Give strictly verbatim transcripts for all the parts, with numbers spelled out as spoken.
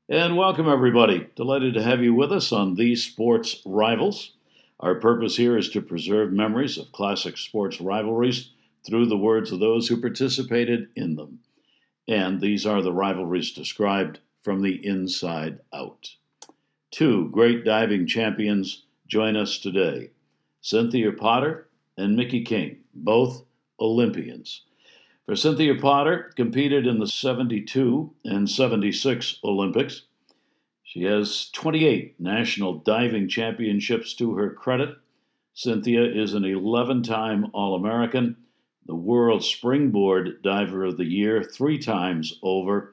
And welcome, everybody. Delighted to have you with us on These Sports Rivals. Our purpose here is to preserve memories of classic sports rivalries through the words of those who participated in them. And these are the rivalries described from the inside out. Two great diving champions join us today, Cynthia Potter and Mickey King, both Olympians. For Cynthia Potter, competed in the seventy-two and seventy-six Olympics. She has twenty-eight national diving championships to her credit. Cynthia is an eleven-time All-American, the World Springboard Diver of the Year three times over,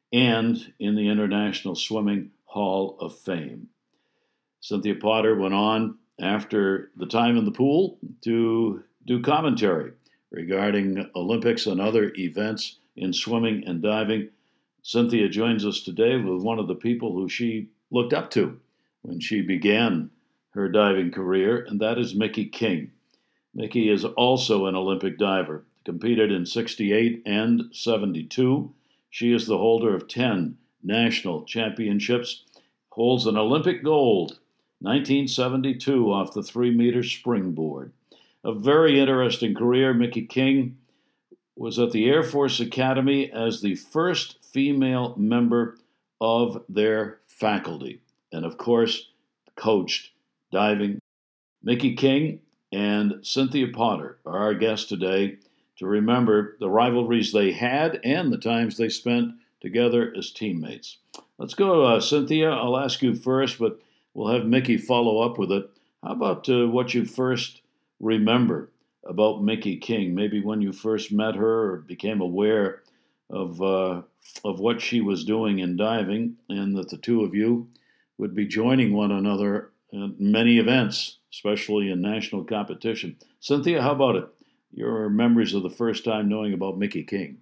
and in the International Swimming Hall of Fame. Cynthia Potter went on, after the time in the pool, to do commentary regarding Olympics and other events in swimming and diving. Cynthia joins us today with one of the people who she looked up to when she began her diving career, and that is Mickey King. Mickey is also an Olympic diver, competed in sixty-eight and seventy-two. She is the holder of ten national championships, holds an Olympic gold, nineteen seventy-two, off the three-meter springboard. A very interesting career. Mickey King was at the Air Force Academy as the first female member of their faculty, and of course, coached diving. Mickey King and Cynthia Potter are our guests today to remember the rivalries they had and the times they spent together as teammates. Let's go, uh, Cynthia. I'll ask you first, but we'll have Mickey follow up with it. How about uh, what you first remember about Mickey King? Maybe when you first met her or became aware of uh, of what she was doing in diving, and that the two of you would be joining one another in many events, especially in national competition. Cynthia, how about it? Your memories of the first time knowing about Mickey King.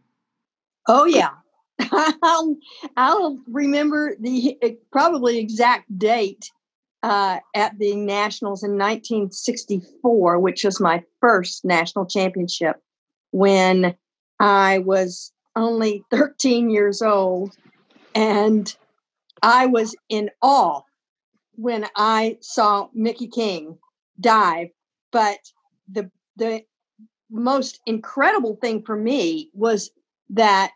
Oh, yeah. I'll, I'll remember the probably exact date uh, at the Nationals in nineteen sixty-four, which was my first national championship, when I was only thirteen years old. And I was in awe when I saw Mickey King dive. But the the most incredible thing for me was that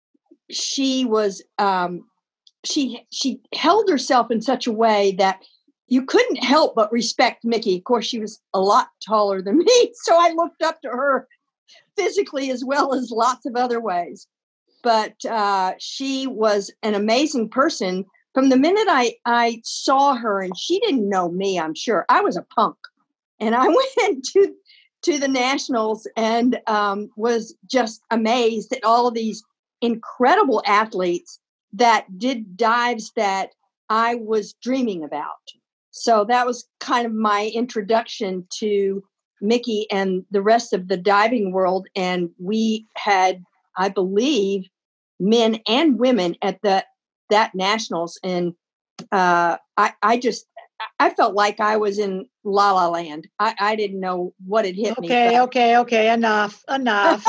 she was um, she she held herself in such a way that you couldn't help but respect Mickey. Of course, she was a lot taller than me, so I looked up to her physically as well as lots of other ways. But uh, she was an amazing person. From the minute I, I saw her, and she didn't know me, I'm sure, I was a punk. And I went to, to the Nationals and um, was just amazed at all of these incredible athletes that did dives that I was dreaming about. So that was kind of my introduction to Mickey and the rest of the diving world. And we had, I believe, men and women at the that Nationals. And uh, I, I just, I felt like I was in La La Land. I, I didn't know what had hit okay, me. Okay, okay, okay. Enough, enough.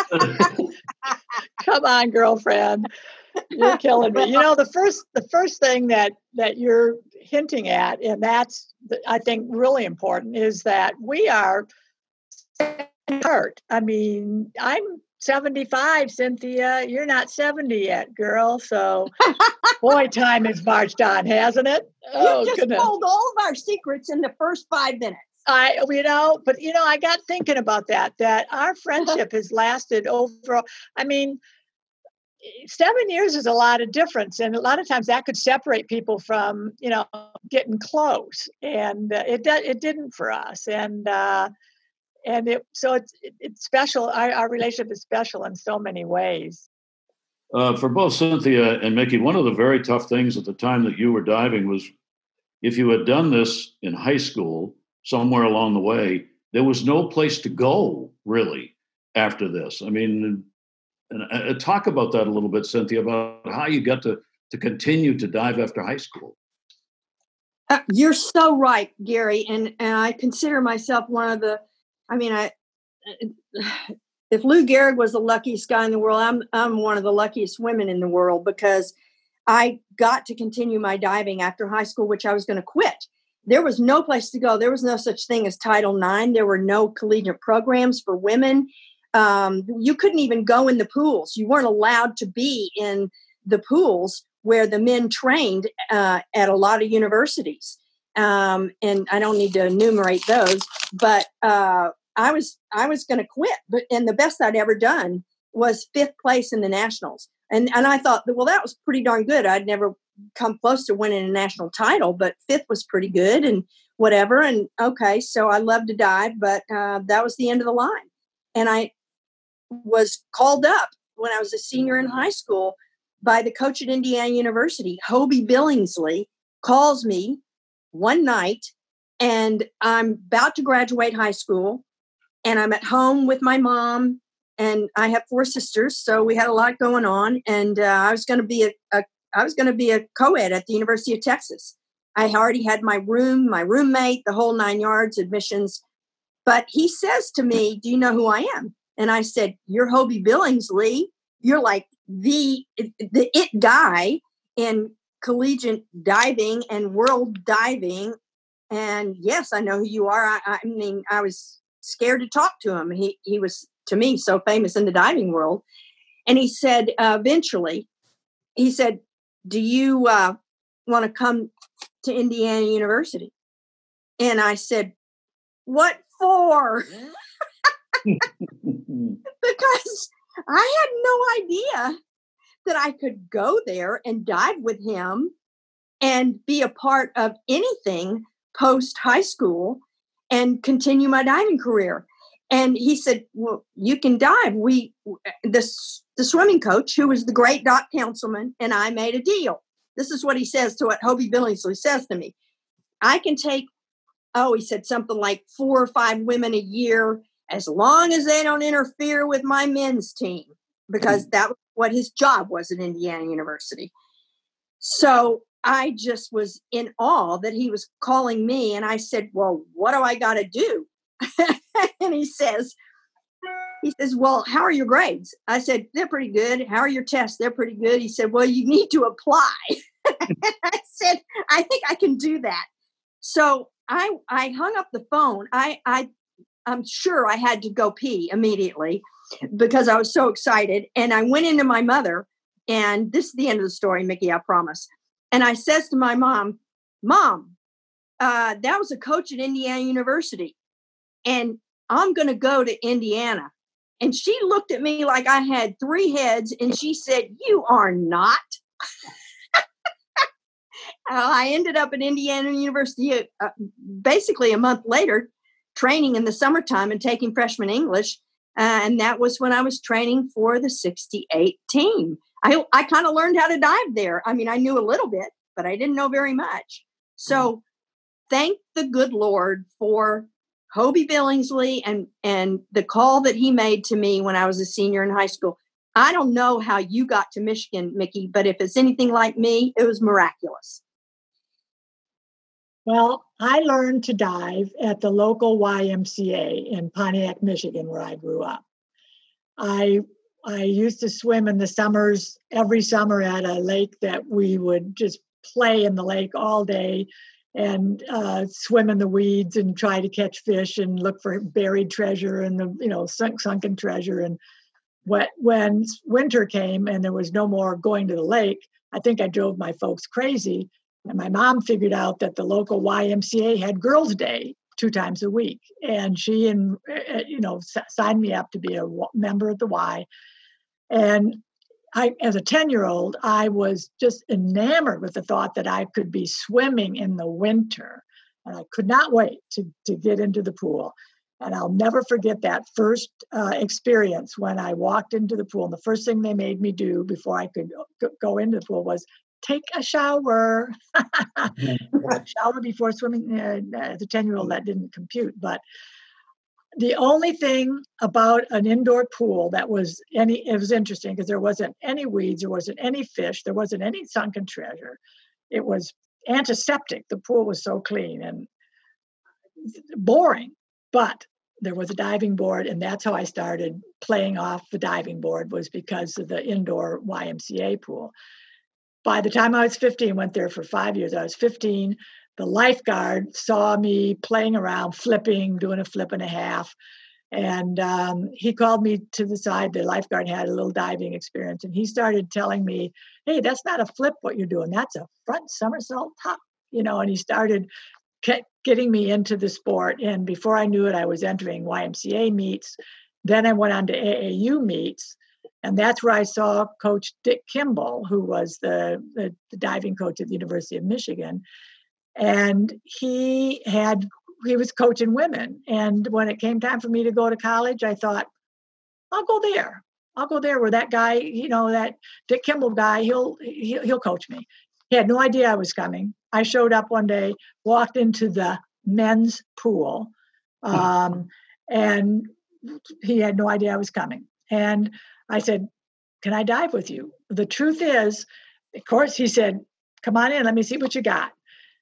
Come on, girlfriend. You're killing me. You know, the first the first thing that that you're hinting at, and that's I think really important, is that we are apart. I mean, I'm seventy-five, Cynthia. You're not seventy yet, girl. So, boy, time has marched on, hasn't it? Oh, you just goodness. Told all of our secrets in the first five minutes. I, you know, but you know, I got thinking about that. That our friendship has lasted over. I mean. Seven years is a lot of difference, and a lot of times that could separate people from, you know, getting close, and uh, it it didn't for us, and uh, and it so it's it's special. Our, our relationship is special in so many ways. Uh, for both Cynthia and Mickey, one of the very tough things at the time that you were diving was, if you had done this in high school, somewhere along the way, there was no place to go really after this. I mean. And uh, talk about that a little bit, Cynthia, about how you got to, to continue to dive after high school. Uh, you're so right, Gary. And, and I consider myself one of the, I mean, I, if Lou Gehrig was the luckiest guy in the world, I'm, I'm one of the luckiest women in the world, because I got to continue my diving after high school, which I was going to quit. There was no place to go. There was no such thing as Title nine. There were no collegiate programs for women. Um, you couldn't even go in the pools. You weren't allowed to be in the pools where the men trained uh, at a lot of universities. Um, and I don't need to enumerate those, but uh, I was I was going to quit. But and the best I'd ever done was fifth place in the nationals. And and I thought, well, that was pretty darn good. I'd never come close to winning a national title, but fifth was pretty good and whatever. And okay, so I love to dive, but uh, that was the end of the line. And I was called up when I was a senior in high school by the coach at Indiana University. Hobie Billingsley calls me one night, and I'm about to graduate high school, and I'm at home with my mom, and I have four sisters, so we had a lot going on. And uh, I was going to be a, a I was going to be a co-ed at the University of Texas. I already had my room, my roommate, the whole nine yards, admissions. But he says to me, "Do you know who I am?" And I said, "You're Hobie Billingsley. You're like the the it guy in collegiate diving and world diving. And yes, I know who you are." I, I mean, I was scared to talk to him. He he was, to me, so famous in the diving world. And he said, uh, eventually, he said, "Do you uh, want to come to Indiana University?" And I said, "What for?" Because I had no idea that I could go there and dive with him and be a part of anything post high school and continue my diving career. And he said, "Well, you can dive. We, this, the swimming coach, who was the great Doc Councilman, and I made a deal." This is what he says to what Hobie Billingsley says to me. "I can take," oh, he said something like four or five women a year, as long as they don't interfere with my men's team, because that was what his job was at Indiana University. So I just was in awe that he was calling me. And I said, "Well, what do I got to do?" And he says, he says, "Well, how are your grades?" I said, "They're pretty good." "How are your tests?" "They're pretty good." He said, "Well, you need to apply." I said, "I think I can do that." So I I hung up the phone. I I I'm sure I had to go pee immediately because I was so excited. And I went into my mother, and this is the end of the story, Mickey, I promise. And I says to my mom, "Mom, uh, that was a coach at Indiana University, and I'm going to go to Indiana." And she looked at me like I had three heads, and she said, "You are not." I ended up at Indiana University uh, basically a month later, training in the summertime and taking freshman English. Uh, and that was when I was training for the sixty-eight team. I, I kind of learned how to dive there. I mean, I knew a little bit, but I didn't know very much. So thank the good Lord for Hobie Billingsley and, and the call that he made to me when I was a senior in high school. I don't know how you got to Michigan, Mickey, but if it's anything like me, it was miraculous. Well, I learned to dive at the local Y M C A in Pontiac, Michigan, where I grew up. I I used to swim in the summers, every summer at a lake that we would just play in the lake all day and uh, swim in the weeds and try to catch fish and look for buried treasure and the, you know, sunk, sunken treasure. And what, when winter came and there was no more going to the lake, I think I drove my folks crazy. And my mom figured out that the local Y M C A had Girls' Day two times a week. And she, and you know, s- signed me up to be a w- member of the Y. And I, as a ten-year-old, I was just enamored with the thought that I could be swimming in the winter. And I could not wait to, to get into the pool. And I'll never forget that first uh, experience when I walked into the pool. And the first thing they made me do before I could go, go into the pool was take a shower. Shower before swimming. Uh, as a ten-year-old, that didn't compute. But the only thing about an indoor pool that was any, it was interesting because there wasn't any weeds, there wasn't any fish, there wasn't any sunken treasure. It was antiseptic. The pool was so clean and boring, but there was a diving board, and that's how I started playing off the diving board, was because of the indoor Y M C A pool. by the time I was fifteen, went there for five years. I was fifteen. The lifeguard saw me playing around, flipping, doing a flip and a half. And um, he called me to the side. The lifeguard had a little diving experience. And he started telling me, hey, that's not a flip what you're doing. That's a front somersault top. You know, and he started ke- getting me into the sport. And before I knew it, I was entering Y M C A meets. Then I went on to A A U meets. And that's where I saw Coach Dick Kimball, who was the, the, the diving coach at the University of Michigan. And he had he was coaching women. And when it came time for me to go to college, I thought, I'll go there. I'll go there where that guy, you know, that Dick Kimball guy, he'll he'll, he'll coach me. He had no idea I was coming. I showed up one day, walked into the men's pool, um, and he had no idea I was coming. And I said, can I dive with you? The truth is, of course, he said, come on in, let me see what you got.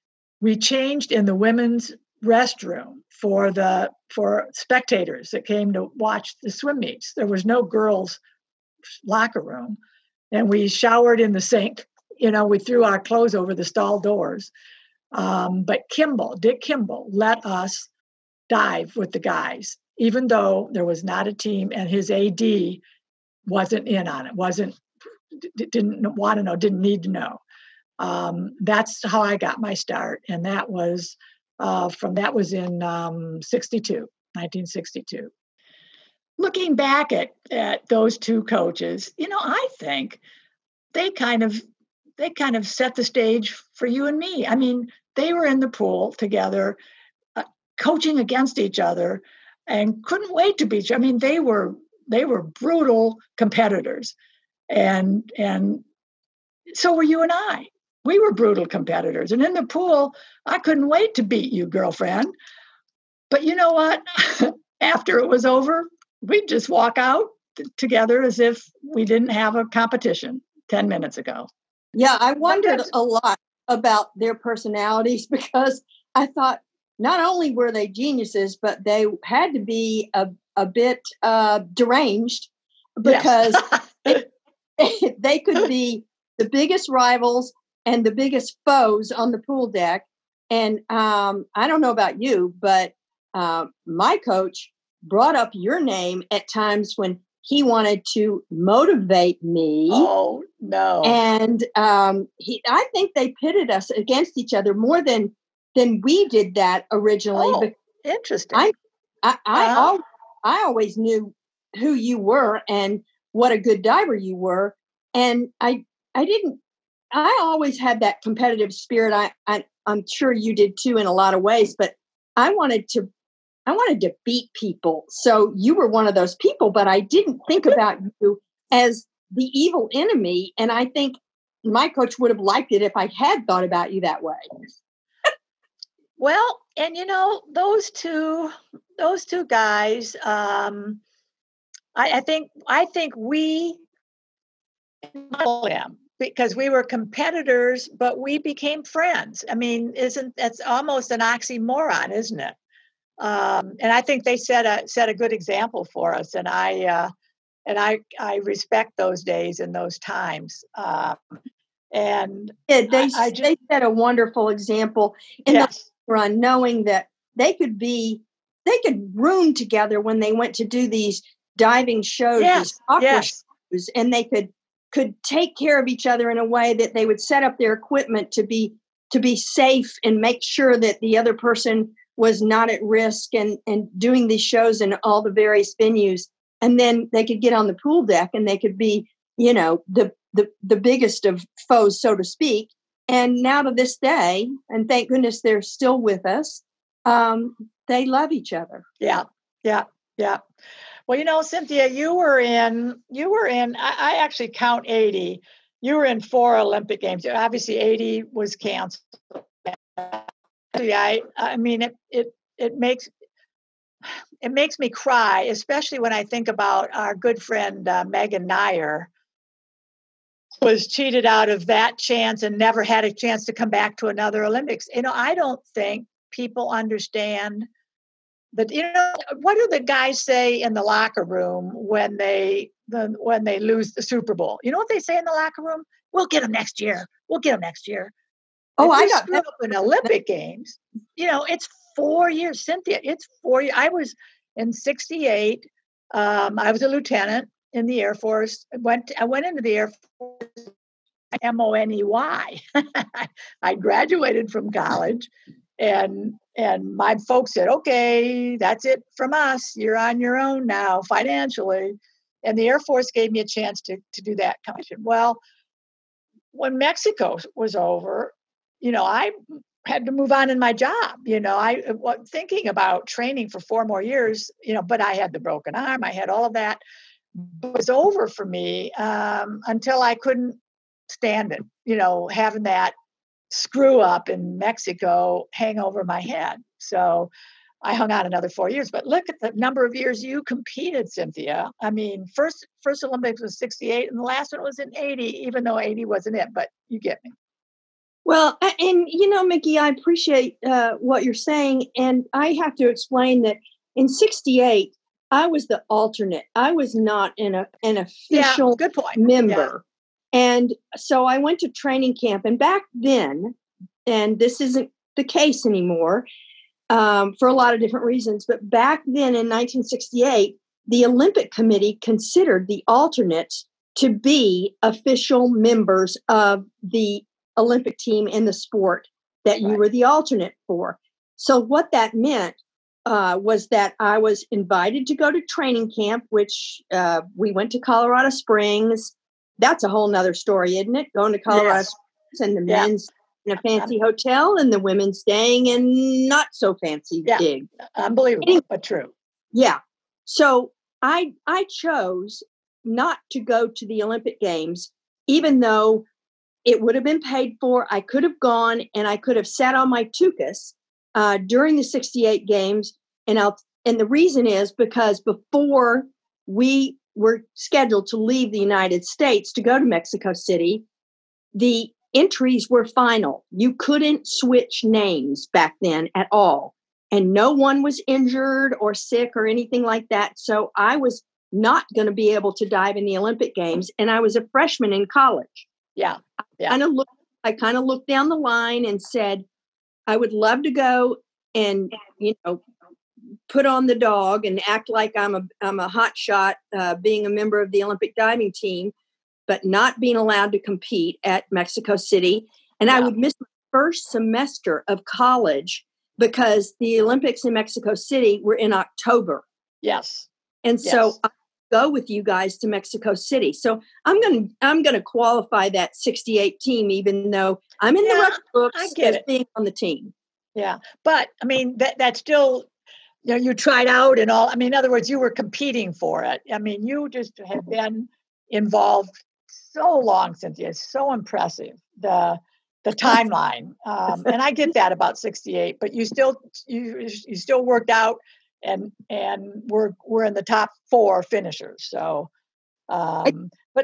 We changed in the women's restroom for the for spectators that came to watch the swim meets. There was no girls' locker room, and we showered in the sink. You know, we threw our clothes over the stall doors. Um, but Kimball, Dick Kimball, let us dive with the guys, even though there was not a team, and his A D wasn't in on it. wasn't didn't want to know, didn't need to know. Um, that's how I got my start. And that was uh, from that was in um, sixty-two, nineteen sixty-two. Looking back at, at those two coaches, you know, I think they kind of they kind of set the stage for you and me. I mean, they were in the pool together, uh, coaching against each other, and couldn't wait to beat you. I mean, they were they were brutal competitors, and and so were you and I. We were brutal competitors. And in the pool, I couldn't wait to beat you, girlfriend. But you know what? After it was over, we'd just walk out t- together as if we didn't have a competition ten minutes ago. Yeah, I wondered a lot about their personalities because I thought not only were they geniuses, but they had to be a, a bit uh, deranged because Yes. they, they could be the biggest rivals and the biggest foes on the pool deck. And um, I don't know about you, but uh, my coach brought up your name at times when he wanted to motivate me. Oh, no. And um, he, I think they pitted us against each other more than than we did that originally. Oh, But interesting. I, I, I, Uh-huh. al- I always knew who you were and what a good diver you were. And I, I didn't, I always had that competitive spirit. I, I, I'm sure you did too in a lot of ways, but I wanted to, I wanted to beat people. So you were one of those people, but I didn't think about you as the evil enemy. And I think my coach would have liked it if I had thought about you that way. Well, and you know, those two, those two guys, um, I, I think, I think we them because we were competitors, but we became friends. I mean, isn't that's almost an oxymoron, isn't it? Um, and I think they set a set a good example for us, and I uh, and I I respect those days and those times. Uh, and Yeah, they I, I just, they set a wonderful example in yes. the run, knowing that they could be they could room together when they went to do these diving shows, Yes, these aqua yes. shows, and they could could take care of each other in a way that they would set up their equipment to be to be safe and make sure that the other person was not at risk, and and doing these shows in all the various venues. And then they could get on the pool deck and they could be, you know, the the the biggest of foes, so to speak. And now to this day, and thank goodness they're still with us, um, they love each other. Yeah, yeah, yeah. Well, you know, Cynthia, you were in, you were in, I, I actually count eighty. You were in four Olympic Games. Obviously, eighty was canceled. I, I mean, it, it, it makes, it makes me cry, especially when I think about our good friend uh, Megan Nair, who was cheated out of that chance and never had a chance to come back to another Olympics. You know, I don't think people understand. But you know, what do the guys say in the locker room when they the, when they lose the Super Bowl? You know what they say in the locker room? we'll get them next year. We'll get them next year. Oh, if I you got screw up in Olympic Games, you know, it's four years, Cynthia. It's four years. I was in sixty-eight. Um, I was a lieutenant in the Air Force. I went, I went into the Air Force, M O N E Y. I graduated from college, and and my folks said, okay, that's it from us. You're on your own now financially. And the Air Force gave me a chance to, to do that commission. Well, when Mexico was over, you know, I had to move on in my job. You know, I was thinking about training for four more years, you know, but I had the broken arm. I had all of that. It was over for me um, until I couldn't stand it, you know, having that screw up in Mexico hang over my head. So I hung on another four years. But look at the number of years you competed, Cynthia. I mean, first first Olympics was sixty-eight, and the last one was in eighty, even though eighty wasn't it. But you get me. Well, and you know, Mickey, I appreciate uh, what you're saying, and I have to explain that in sixty-eight, I was the alternate. I was not in a an official yeah, good point. member, yeah. And so I went to training camp. And back then, and this isn't the case anymore um, for a lot of different reasons, but back then in nineteen sixty-eight, the Olympic Committee considered the alternates to be official members of the Olympic team in the sport that you right. were the alternate for. So what that meant uh, was that I was invited to go to training camp, which uh, we went to Colorado Springs. That's a whole nother story, isn't it? Going to Colorado yes. Springs and the yeah. men's in a fancy hotel and the women staying in not so fancy yeah. dig. Unbelievable, anyway, but true. Yeah. So I I chose not to go to the Olympic Games, even though it would have been paid for. I could have gone and I could have sat on my tuchus uh, during the sixty-eight games. And I'll, and the reason is because before we were scheduled to leave the United States to go to Mexico City, the entries were final. You couldn't switch names back then at all. And no one was injured or sick or anything like that. So I was not going to be able to dive in the Olympic Games. And I was a freshman in college. Yeah. yeah. I kind of looked, I kind of looked down the line and said, I would love to go and, you know, put on the dog and act like I'm a, I'm a hot shot, uh, being a member of the Olympic diving team, but not being allowed to compete at Mexico City. And yeah. I would miss my first semester of college because the Olympics in Mexico City were in October. Yes. And so yes. I go with you guys to Mexico City. So I'm going to, I'm going to qualify that sixty-eight team, even though I'm in yeah, the record books I get as it. being on the team. Yeah. But I mean, that that's still, you know, you tried out and all. I mean, in other words, you were competing for it. I mean, you just have been involved so long, Cynthia. It's so impressive. The, the timeline. Um, and I get that about sixty-eight, but you still, you, you still worked out. And and we're we're in the top four finishers. So, um, but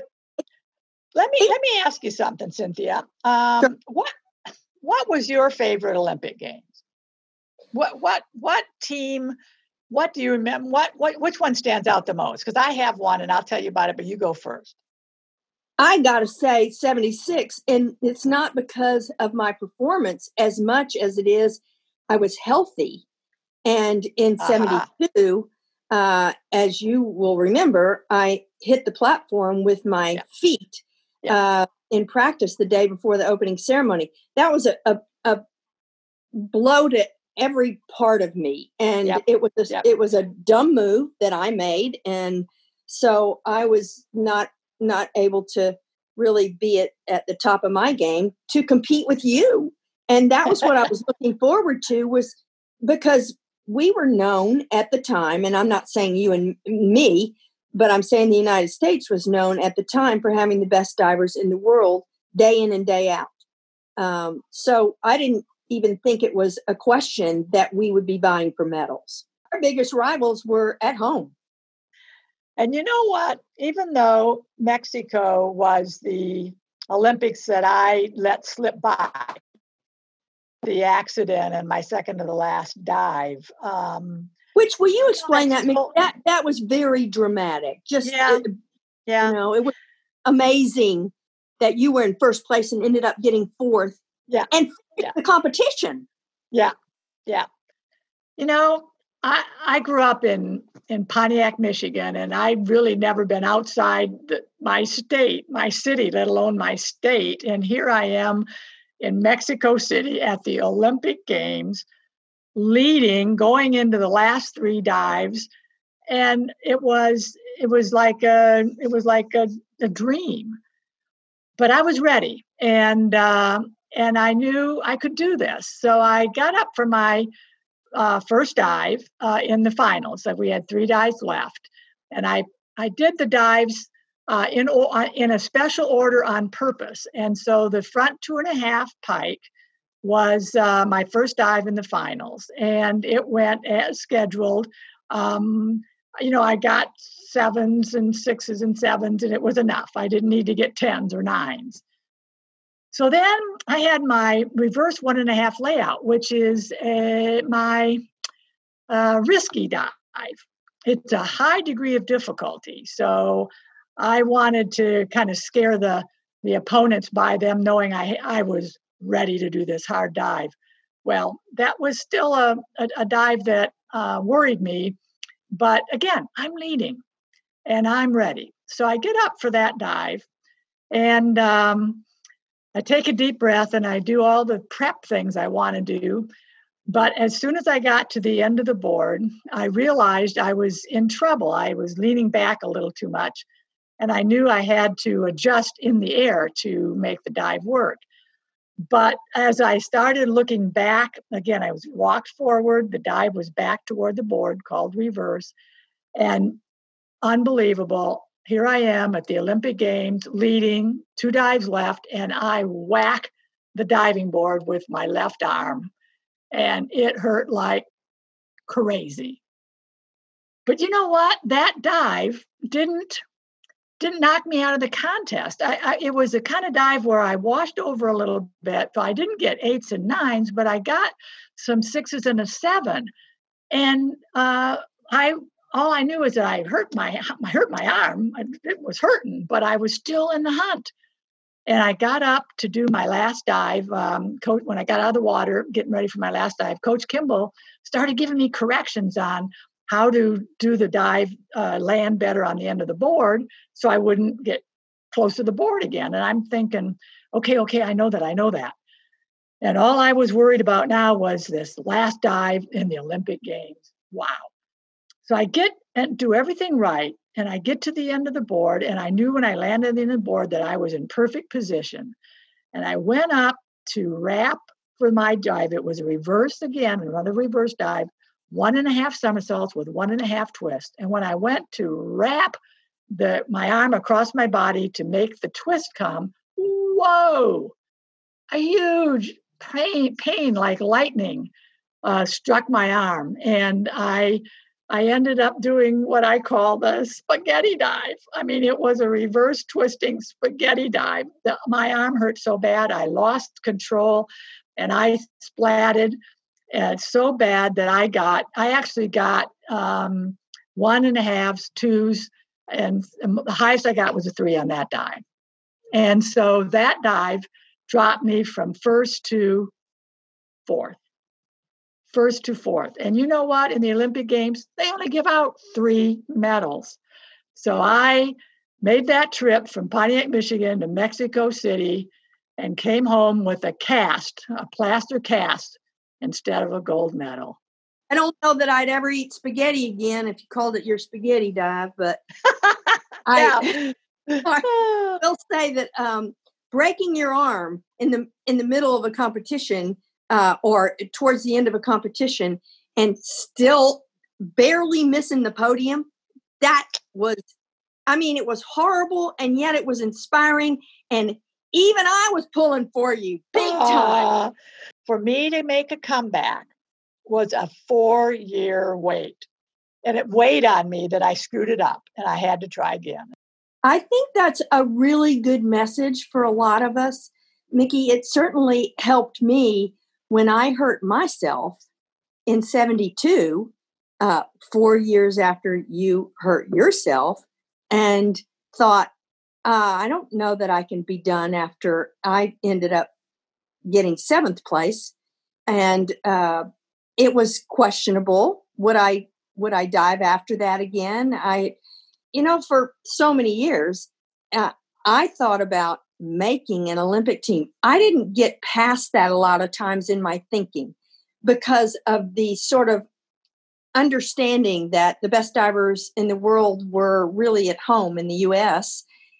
let me let me ask you something, Cynthia. Um, what what was your favorite Olympic Games? What what what team? What do you remember? What what which one stands out the most? Because I have one, and I'll tell you about it. But you go first. I got to say seventy-six, and it's not because of my performance as much as it is I was healthy. And in uh-huh. seventy-two, uh, as you will remember, I hit the platform with my yeah. feet yeah. Uh, in practice the day before the opening ceremony. That was a, a, a blow to every part of me. And yep. it was a, yep. it was a dumb move that I made. And so I was not not able to really be at, at the top of my game to compete with you. And that was what I was looking forward to, was because we were known at the time, and I'm not saying you and me, but I'm saying the United States was known at the time for having the best divers in the world day in and day out. Um, so I didn't even think it was a question that we would be vying for medals. Our biggest rivals were at home. And you know what? Even though Mexico was the Olympics that I let slip by, the accident and my second to the last dive. Um, Which, will you explain that? Still, that that was very dramatic. Just, yeah, it, yeah. You know, it was amazing that you were in first place and ended up getting fourth. Yeah. And yeah. the competition. Yeah. Yeah. You know, I, I grew up in, in Pontiac, Michigan, and I'd really never been outside the, my state, my city, let alone my state. And here I am in Mexico City at the Olympic Games, leading, going into the last three dives. And it was, it was like a, it was like a, a dream, but I was ready. And, uh, and I knew I could do this. So I got up for my Uh, first dive uh, in the finals. So we had three dives left, and I I did the dives uh, in in a special order on purpose. And so the front two and a half pike was uh, my first dive in the finals, and it went as scheduled. Um, you know, I got sevens and sixes and sevens, and it was enough. I didn't need to get tens or nines. So then I had my reverse one and a half layout, which is a, my uh, risky dive. It's a high degree of difficulty. So I wanted to kind of scare the, the opponents by them knowing I, I was ready to do this hard dive. Well, that was still a, a, a dive that uh, worried me. But again, I'm leading and I'm ready. So I get up for that dive, and um, I take a deep breath and I do all the prep things I want to do. But as soon as I got to the end of the board, I realized I was in trouble. I was leaning back a little too much, and I knew I had to adjust in the air to make the dive work. But as I started looking back, again, I was walked forward. The dive was back toward the board, called reverse, and unbelievable. Here I am at the Olympic Games, leading, two dives left, and I whack the diving board with my left arm, and it hurt like crazy. But you know what? That dive didn't didn't knock me out of the contest. I, I, it was a kind of dive where I washed over a little bit, so I didn't get eights and nines, but I got some sixes and a seven, and uh, I. All I knew is that I hurt my I hurt my arm. It was hurting, but I was still in the hunt. And I got up to do my last dive. Um, coach, when I got out of the water, getting ready for my last dive, Coach Kimball started giving me corrections on how to do the dive, uh, land better on the end of the board, so I wouldn't get close to the board again. And I'm thinking, okay, okay, I know that, I know that. And all I was worried about now was this last dive in the Olympic Games. Wow. So I get and do everything right, and I get to the end of the board, and I knew when I landed in the board that I was in perfect position. And I went up to wrap for my dive. It was a reverse again, another reverse dive, one and a half somersaults with one and a half twist. And when I went to wrap the my arm across my body to make the twist come, whoa, a huge pain, pain like lightning uh, struck my arm. And I I ended up doing what I call the spaghetti dive. I mean, it was a reverse twisting spaghetti dive. The, my arm hurt so bad, I lost control, and I splatted uh, so bad that I got, I actually got um, one and a halves, twos, and the highest I got was a three on that dive. And so that dive dropped me from first to fourth. First to fourth. And you know what? In the Olympic Games, they only give out three medals. So I made that trip from Pontiac, Michigan to Mexico City and came home with a cast, a plaster cast, instead of a gold medal. I don't know that I'd ever eat spaghetti again if you called it your spaghetti dive, but I, I will say that um, breaking your arm in the in the middle of a competition Uh, or towards the end of a competition and still barely missing the podium, that was, I mean, it was horrible, and yet it was inspiring. And even I was pulling for you big time. Uh, for me to make a comeback was a four-year wait. And it weighed on me that I screwed it up and I had to try again. I think that's a really good message for a lot of us. Mickey, it certainly helped me when I hurt myself in seventy-two, uh, four years after you hurt yourself, and thought, uh, I don't know that I can be done after I ended up getting seventh place. And uh, it was questionable. Would I would I dive after that again? I, you know, for so many years, uh, I thought about making an Olympic team. I didn't get past that a lot of times in my thinking because of the sort of understanding that the best divers in the world were really at home in the U S.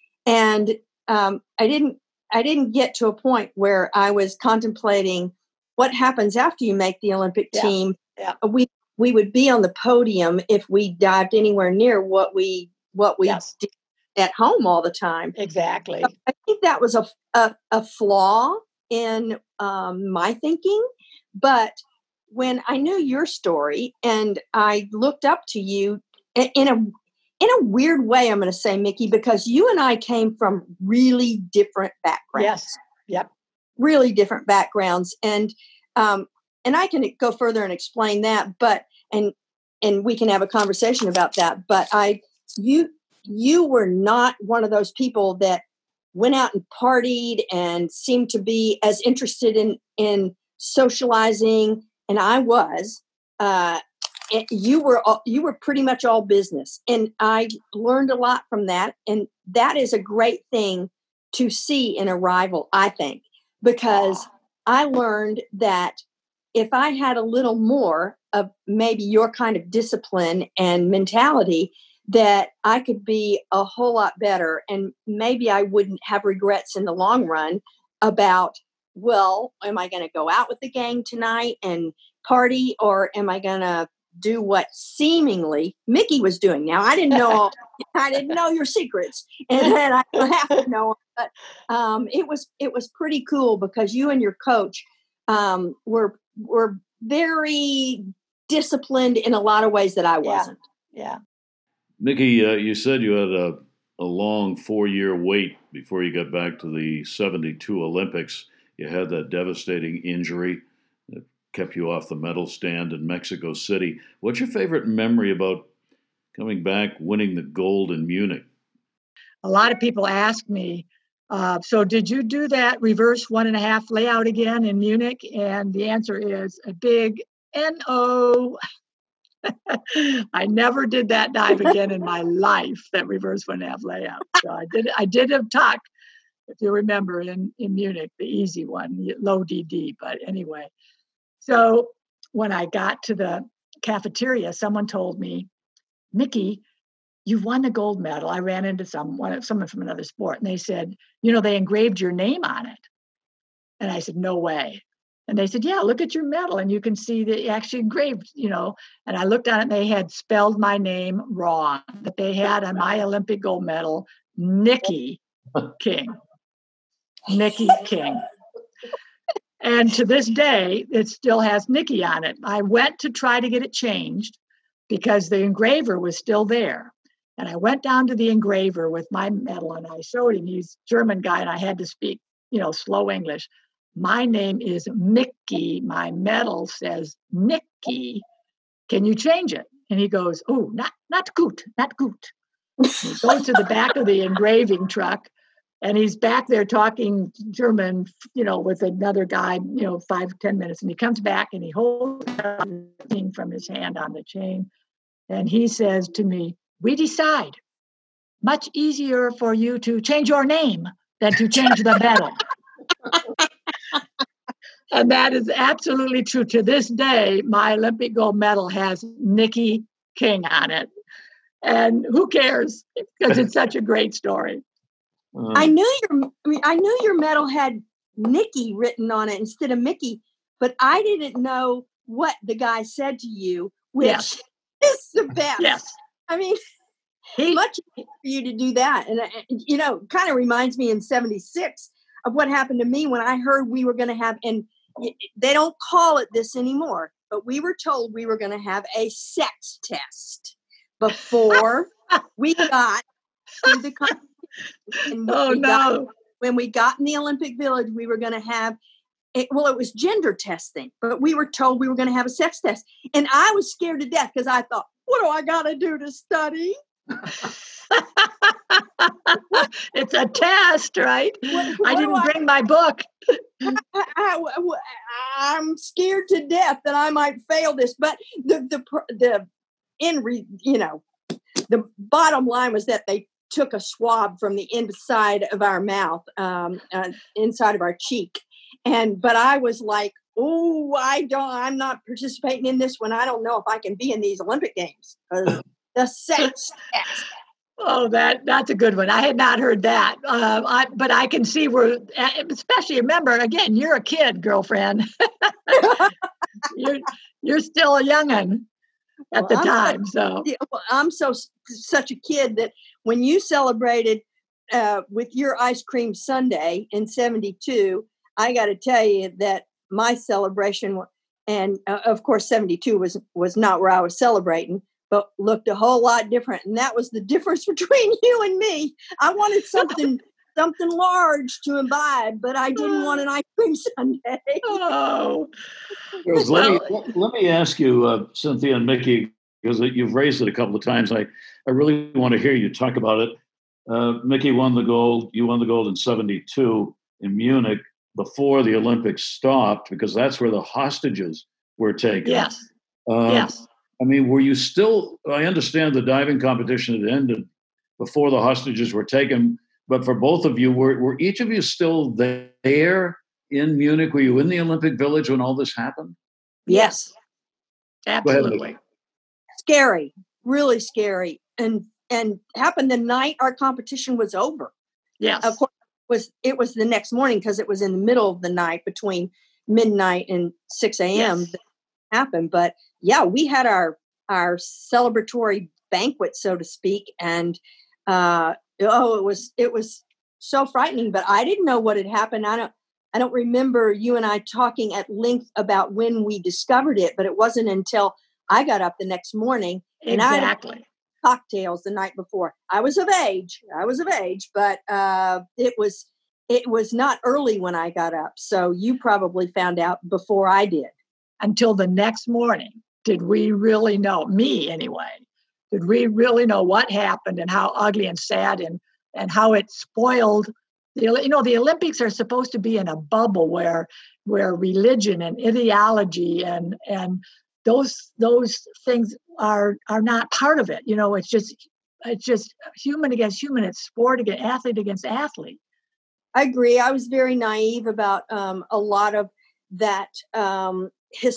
And um, I didn't I didn't get to a point where I was contemplating what happens after you make the Olympic Yeah. team. Yeah. We we would be on the podium if we dived anywhere near what we what we Yes. did at home all the time. Exactly. So I think that was a a, a flaw in um, my thinking, but when I knew your story and I looked up to you in, in a in a weird way, I'm going to say, Mickey, because you and I came from really different backgrounds. Yes. Yep. Really different backgrounds, and um, and I can go further and explain that, but and and we can have a conversation about that. But I, you, you were not one of those people that went out and partied and seemed to be as interested in in socializing, and I was. Uh, it, you were all, you were pretty much all business, and I learned a lot from that, and that is a great thing to see in a rival, I think. Because I learned that if I had a little more of maybe your kind of discipline and mentality, that I could be a whole lot better. And maybe I wouldn't have regrets in the long run about, well, am I going to go out with the gang tonight and party, or am I going to do what seemingly Mickey was doing? Now, I didn't know I didn't know your secrets, and then I don't have to know. But um, it was it was pretty cool because you and your coach um, were were very disciplined in a lot of ways that I wasn't. Yeah. yeah. Mickey, uh, you said you had a, a long four-year wait before you got back to the seventy-two Olympics. You had that devastating injury that kept you off the medal stand in Mexico City. What's your favorite memory about coming back, winning the gold in Munich? A lot of people ask me, uh, so did you do that reverse one and a half layout again in Munich? And the answer is a big N O. I never did that dive again in my life, that reverse one and a half layout. So I did I did a tuck, if you remember, in, in Munich, the easy one, low D D. But anyway, so when I got to the cafeteria, someone told me, Mickey, you've won the gold medal. I ran into someone, someone from another sport, and they said, you know, they engraved your name on it. And I said, no way. And they said, yeah, look at your medal, and you can see that you actually engraved, you know. And I looked at it, and they had spelled my name wrong. But they had on my Olympic gold medal, Nikki King. Nikki King. And to this day, it still has Nikki on it. I went to try to get it changed because the engraver was still there. And I went down to the engraver with my medal, and I showed him. He's a German guy, and I had to speak, you know, slow English. My name is Mickey. My medal says Nikki. Can you change it? And he goes, oh, not not good, not good. And he goes to the back of the engraving truck, and he's back there talking German, you know, with another guy, you know, five, ten minutes. And he comes back, and he holds the thing from his hand on the chain. And he says to me, we decide much easier for you to change your name than to change the medal. And that is absolutely true. To this day, my Olympic gold medal has Nikki King on it. And who cares? Because it's such a great story. Uh, I knew your I mean I knew your medal had Nikki written on it instead of Mickey, but I didn't know what the guy said to you, which yes. is the best. Yes. I mean, he, much for you to do that. And, you know, kind of reminds me in seventy-six of what happened to me when I heard we were going to have, and they don't call it this anymore, but we were told we were going to have a sex test before we got to the competition. And oh, we no. Got, when we got in the Olympic Village, we were going to have, it, well, it was gender testing, but we were told we were going to have a sex test. And I was scared to death because I thought, what do I got to do to study? It's a test, right? What, I what do didn't I, bring my book. I, am scared to death that I might fail this. But the the the in re, you know the bottom line was that they took a swab from the inside of our mouth, um, uh, inside of our cheek, and but I was like, oh, I don't, I'm not participating in this one. I don't know if I can be in these Olympic Games because the sex test. Oh, that that's a good one. I had not heard that, uh, I, but I can see where, especially remember again, you're a kid, girlfriend. you're you're still a young'un at Well, the I'm time. such, So yeah, well, I'm so such a kid that when you celebrated uh, with your ice cream sundae in seventy-two, I got to tell you that my celebration, and uh, of course seventy-two was was not where I was celebrating, but looked a whole lot different. And that was the difference between you and me. I wanted something something large to imbibe, but I didn't want an ice cream sundae. oh, Girls, let me well, let me ask you, uh, Cynthia and Mickey, because you've raised it a couple of times. I, I really want to hear you talk about it. Uh, Mickey won the gold. You won the gold in seventy-two in Munich before the Olympics stopped, because that's where the hostages were taken. yes, Uh, yes. I mean, were you still? I understand the diving competition had ended before the hostages were taken, but for both of you, were were each of you still there in Munich? Were you in the Olympic Village when all this happened? Yes. Go ahead, Absolutely. Mickey. Scary, really scary. And and happened the night our competition was over. Yes. Of course, it was it was the next morning because it was in the middle of the night between midnight and six a.m. Yes. that happened. But yeah, we had our our celebratory banquet, so to speak, and uh, oh, it was it was so frightening. But I didn't know what had happened. I don't I don't remember you and I talking at length about when we discovered it, but it wasn't until I got up the next morning and I had Exactly. cocktails the night before. I was of age. I was of age, but uh, it was it was not early when I got up. So you probably found out before I did. Until the next morning, did we really know, me anyway, did we really know what happened and how ugly and sad and, and how it spoiled the, you know, the Olympics are supposed to be in a bubble where where religion and ideology and and those those things are are not part of it. You know, it's just it's just human against human. It's sport against athlete against athlete. I agree. I was very naive about um, a lot of that um,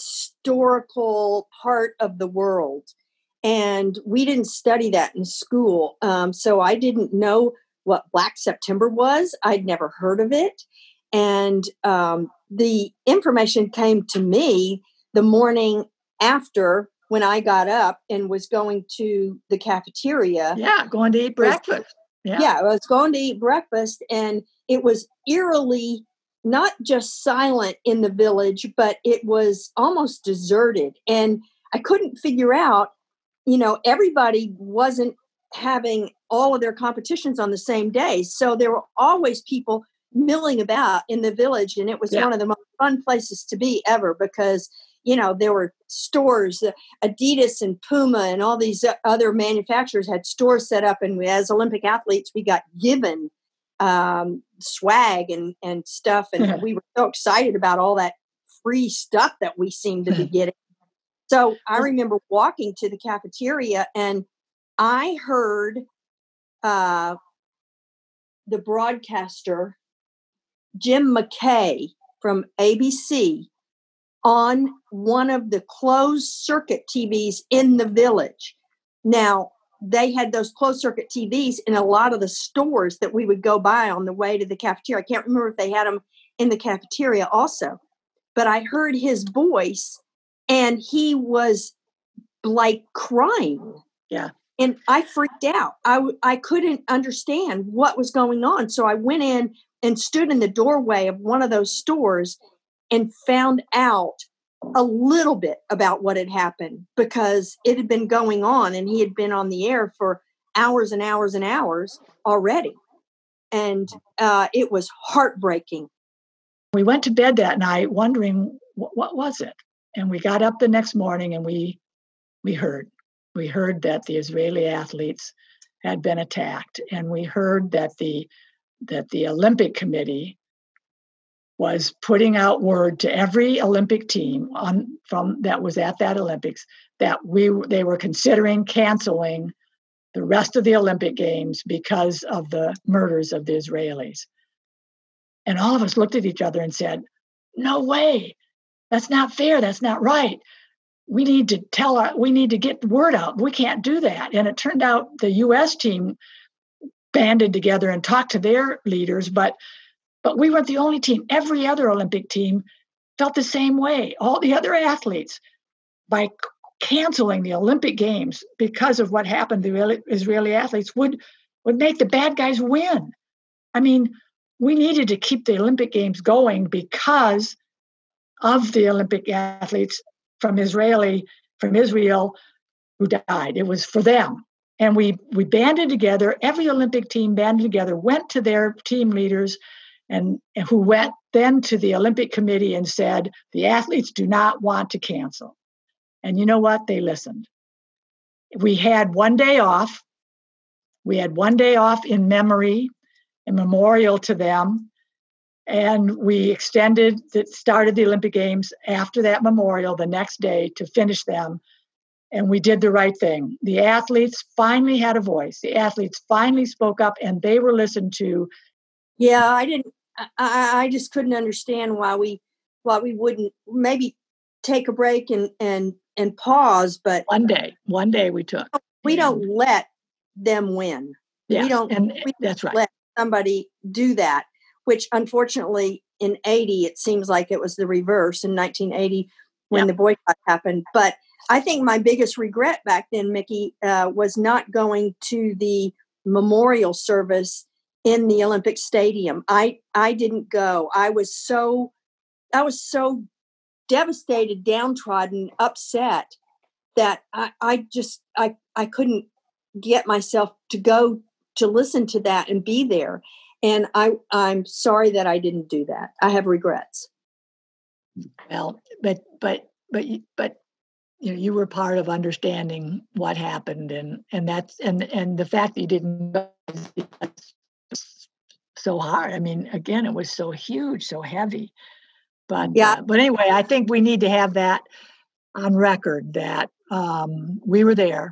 historical part of the world. And we didn't study that in school. Um, so I didn't know what Black September was. I'd never heard of it. And um, the information came to me the morning after when I got up and was going to the cafeteria. Yeah, going to eat breakfast. Yeah. Yeah, I was going to eat breakfast, and it was eerily not just silent in the village, but it was almost deserted. And I couldn't figure out, you know, everybody wasn't having all of their competitions on the same day. So there were always people milling about in the village. And it was Yeah. one of the most fun places to be ever because, you know, there were stores, uh, Adidas and Puma and all these other manufacturers had stores set up. And we, as Olympic athletes, we got given um, swag and, and stuff. And we were so excited about all that free stuff that we seemed to be getting. So I remember walking to the cafeteria and I heard uh, the broadcaster, Jim McKay from A B C, on one of the closed circuit T Vs in the village. Now, they had those closed circuit T Vs in a lot of the stores that we would go by on the way to the cafeteria. I can't remember if they had them in the cafeteria also, but I heard his voice and he was like crying. Yeah. And I freaked out. I, w- I couldn't understand what was going on. So I went in and stood in the doorway of one of those stores and found out a little bit about what had happened because it had been going on and he had been on the air for hours and hours and hours already. And uh, it was heartbreaking. We went to bed that night wondering what, what was it? And we got up the next morning and we we heard. We heard that the Israeli athletes had been attacked, and we heard that the that the Olympic Committee was putting out word to every Olympic team on from that was at that Olympics that we they were considering canceling the rest of the Olympic Games because of the murders of the Israelis. And all of us looked at each other and said, "No way! That's not fair. That's not right. We need to tell our, we need to get the word out. We can't do that." And it turned out the U S team banded together and talked to their leaders, but but we weren't the only team. Every other Olympic team felt the same way. All the other athletes, by c- canceling the Olympic Games because of what happened to the Israeli athletes, would would make the bad guys win. I mean, we needed to keep the Olympic Games going because of the Olympic athletes from Israeli, from Israel who died. It was for them. And we we banded together, every Olympic team banded together, went to their team leaders and, and who went then to the Olympic Committee and said, the athletes do not want to cancel. And you know what? They listened. We had one day off. We had one day off in memory, a memorial to them. And we extended, that started the Olympic Games after that memorial the next day to finish them. And we did the right thing. The athletes finally had a voice. The athletes finally spoke up and they were listened to. Yeah, I didn't, I, I just couldn't understand why we, why we wouldn't maybe take a break and, and, and pause. But one day, one day we took. We and, don't let them win. Yes, we don't, and we that's right. let somebody do that, which unfortunately in eighty, it seems like it was the reverse in nineteen eighty when Yep. the boycott happened. But I think my biggest regret back then, Mickey, uh, was not going to the memorial service in the Olympic Stadium. I, I didn't go. I was so, I was so devastated, downtrodden, upset that I, I just, I, I couldn't get myself to go to listen to that and be there. And I, I'm sorry that I didn't do that. I have regrets. Well, but, but, but, but, you know, you were part of understanding what happened, and, and that's, and, and the fact that you didn't go is so hard. I mean, again, it was so huge, so heavy, but, Yeah. uh, but anyway, I think we need to have that on record that, um, we were there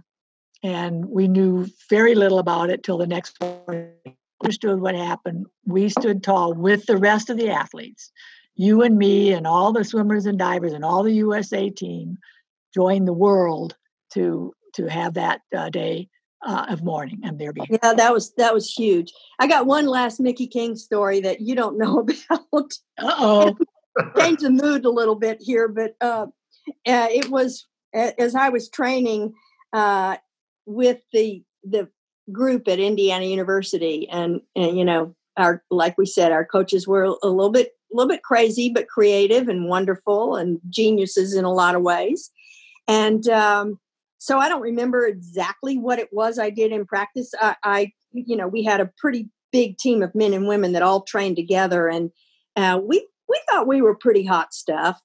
and we knew very little about it till the next morning. Understood what happened. We stood tall with the rest of the athletes. You and me and all the swimmers and divers and all the U S A team joined the world to to have that uh, day uh, of mourning and their behalf. Yeah, that was that was huge. I got one last Mickey King story that you don't know about. Uh-oh. Change the mood a little bit here, but uh, uh, it was as I was training uh, with the the group at Indiana University, and and you know, our like we said, our coaches were a little bit a little bit crazy, but creative and wonderful and geniuses in a lot of ways. And um, so I don't remember exactly what it was I did in practice. I, I, you know, we had a pretty big team of men and women that all trained together, and uh, we we thought we were pretty hot stuff.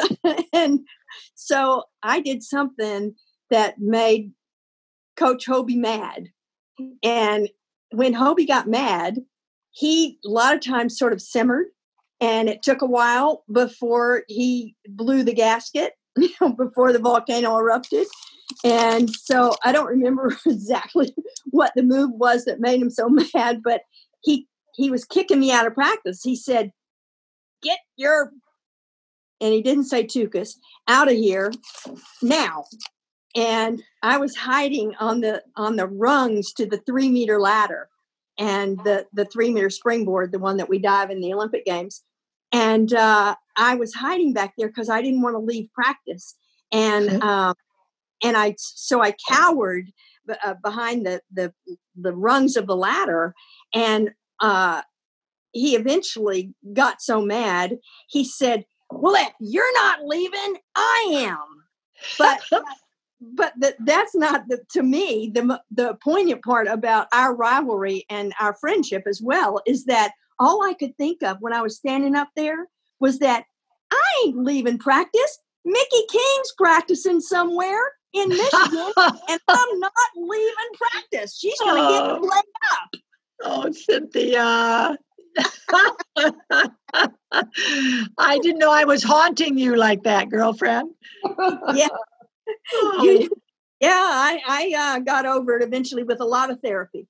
And so I did something that made Coach Hobie mad. And when Hobie got mad, he a lot of times sort of simmered, and it took a while before he blew the gasket. You know, before the volcano erupted. And so I don't remember exactly what the move was that made him so mad, but he he was kicking me out of practice. He said, "Get your," and he didn't say Tukas, "out of here now." And I was hiding on the on the rungs to the three meter ladder and the the three meter springboard, the one that we dive in the Olympic Games. And uh, I was hiding back there because I didn't want to leave practice. And um, and I so I cowered b- uh, behind the, the the rungs of the ladder. And uh, he eventually got so mad, he said, "Well, if you're not leaving, I am." But but the, that's not the, to me the the poignant part about our rivalry and our friendship as well is that all I could think of when I was standing up there was that I ain't leaving practice. Mickey King's practicing somewhere, in Michigan, and I'm not leaving practice. She's going to get Oh. laid up. Oh, Cynthia. I didn't know I was haunting you like that, girlfriend. Yeah. Oh. You, yeah, I, I uh, got over it eventually with a lot of therapy.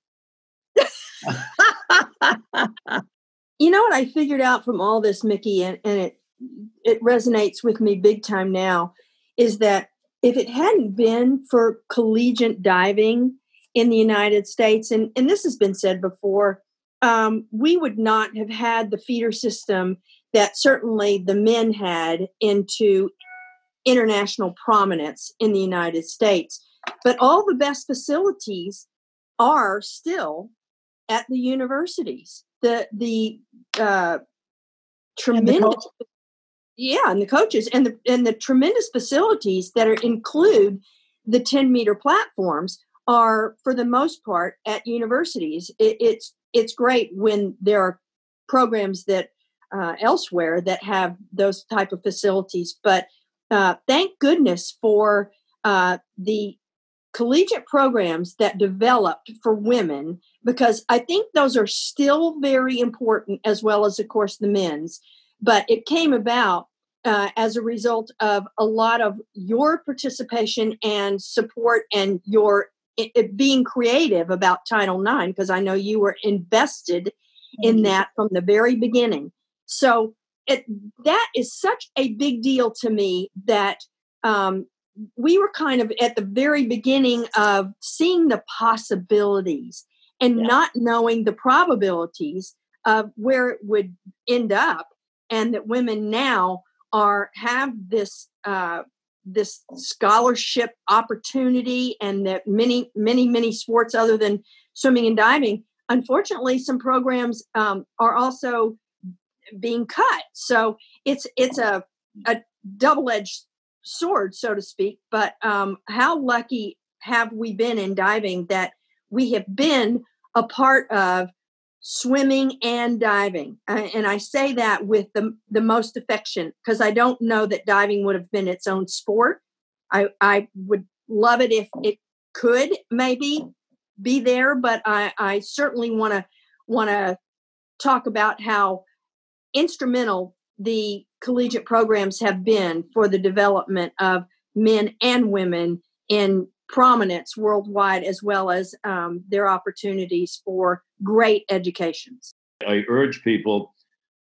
You know what I figured out from all this, Mickey, and, and it it resonates with me big time now, is that if it hadn't been for collegiate diving in the United States, and, and this has been said before, um, we would not have had the feeder system that certainly the men had into international prominence in the United States. But all the best facilities are still at the universities. The the uh, tremendous, And the yeah, and the coaches and the and the tremendous facilities that are include the ten meter platforms are for the most part at universities. It, it's it's great when there are programs that uh, elsewhere that have those type of facilities, but uh, thank goodness for uh, the collegiate programs that developed for women, because I think those are still very important, as well as, of course, the men's. But it came about uh, as a result of a lot of your participation and support, and your it, it being creative about Title nine, because I know you were invested in that from the very beginning. So it, that is such a big deal to me that um, we were kind of at the very beginning of seeing the possibilities and Yeah. not knowing the probabilities of where it would end up, and that women now are have this uh, this scholarship opportunity, and that many many many sports other than swimming and diving, unfortunately, some programs um, are also being cut. So it's it's a a double-edged sword, so to speak. But um, how lucky have we been in diving that we have been a part of swimming and diving? Uh, and I say that with the, the most affection, because I don't know that diving would have been its own sport. I, I would love it if it could maybe be there, but I, I certainly want to want to talk about how instrumental the collegiate programs have been for the development of men and women in prominence worldwide, as well as um, their opportunities for great educations. I urge people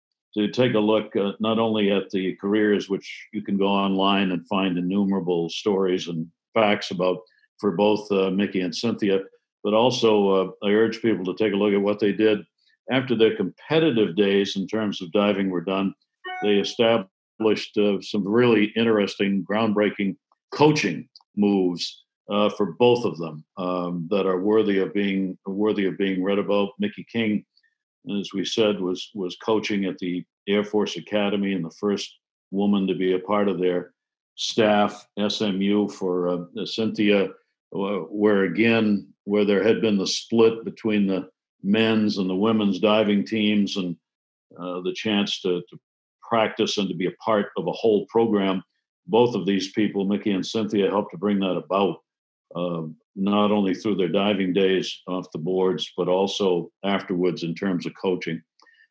to take a look uh, not only at the careers, which you can go online and find innumerable stories and facts about for both uh, Mickey and Cynthia, but also uh, I urge people to take a look at what they did after their competitive days in terms of diving were done. They established uh, some really interesting, groundbreaking coaching moves uh, for both of them um, that are worthy of being worthy of being read about. Mickey King, as we said, was was coaching at the Air Force Academy and the first woman to be a part of their staff. S M U for uh, Cynthia, uh, where again, where there had been the split between the men's and the women's diving teams, and uh, the chance to, to practice and to be a part of a whole program. Both of these people, Mickey and Cynthia, helped to bring that about, uh, not only through their diving days off the boards, but also afterwards in terms of coaching.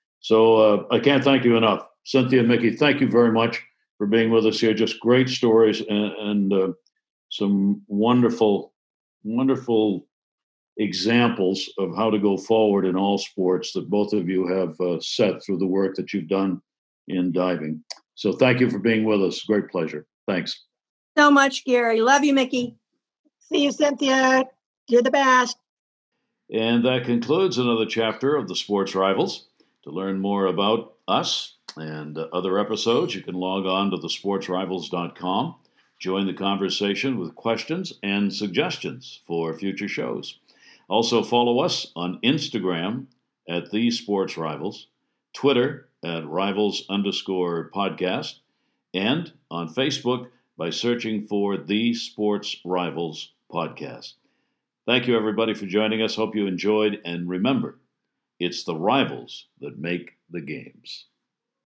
So uh, I can't thank you enough. Cynthia and Mickey, thank you very much for being with us here. Just great stories and, and uh, some wonderful, wonderful examples of how to go forward in all sports that both of you have uh, set through the work that you've done in diving. So thank you for being with us. Great pleasure. Thanks. So much, Gary. Love you, Mickey. See you, Cynthia. You're the best. And that concludes another chapter of the Sports Rivals. To learn more about us and uh, other episodes, you can log on to the sports rivals dot com. Join the conversation with questions and suggestions for future shows. Also follow us on Instagram at The Sports Rivals, Twitter at Rivals underscore podcast, and on Facebook by searching for The Sports Rivals podcast. Thank you, everybody, for joining us. Hope you enjoyed. And remember, it's the rivals that make the games.